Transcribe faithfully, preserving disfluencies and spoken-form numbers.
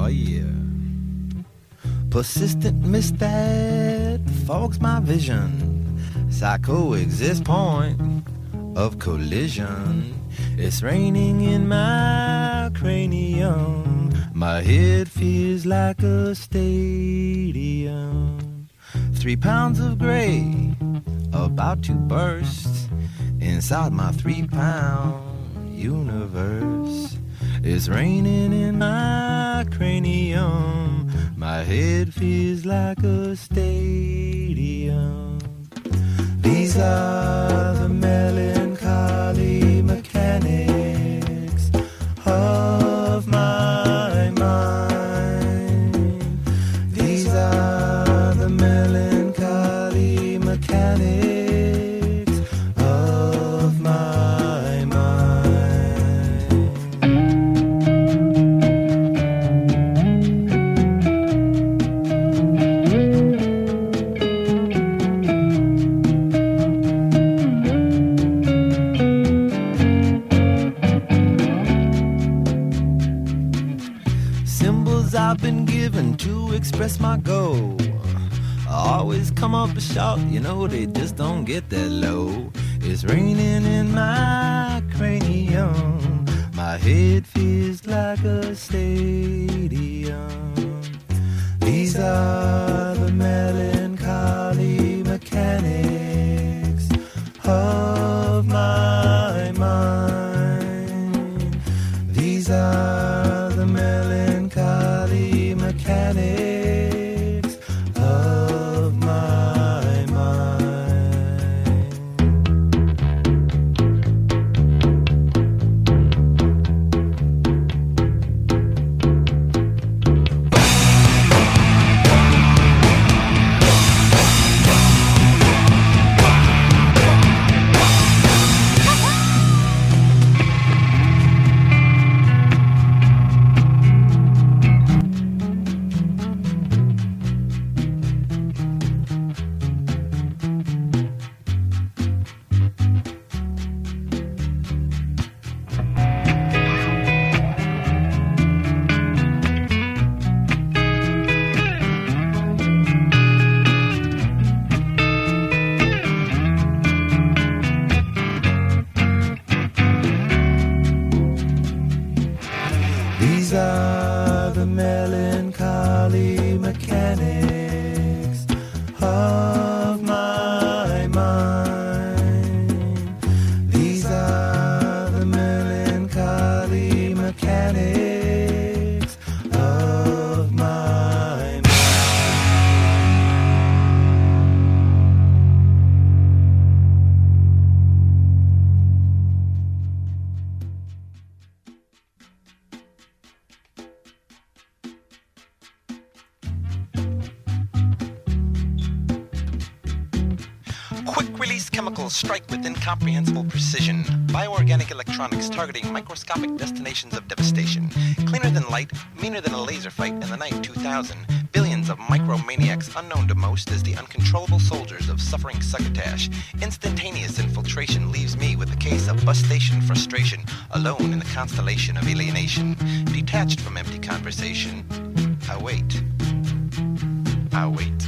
yeah. Persistent mist that fogs my vision. Psycho-exist point of collision. It's raining in my cranium. My head feels like a stadium. Three pounds of gray about to burst inside my three-pound universe. It's raining in my cranium. My head feels like a stadium. These are the melancholy mechanics of my mind. These are the melancholy mechanics of my mind. Symbols I've been given to express my goal always come up short, you know, they just don't get that low. It's raining in my cranium. My head feels like a stadium. These are the melancholy mechanics of my mind. These are the melancholy mechanics of my mind. These are the melancholy mechanics of my mind. These are the melancholy mechanics of my mind. Quick-release chemicals strike with incomprehensible precision. Bioorganic electronics targeting microscopic destinations of devastation. Cleaner than light, meaner than a laser fight in the night two thousand. Billions of micromaniacs unknown to most as the uncontrollable soldiers of suffering succotash. Instantaneous infiltration leaves me with a case of bus station frustration, alone in the constellation of alienation. Detached from empty conversation, I wait. I wait.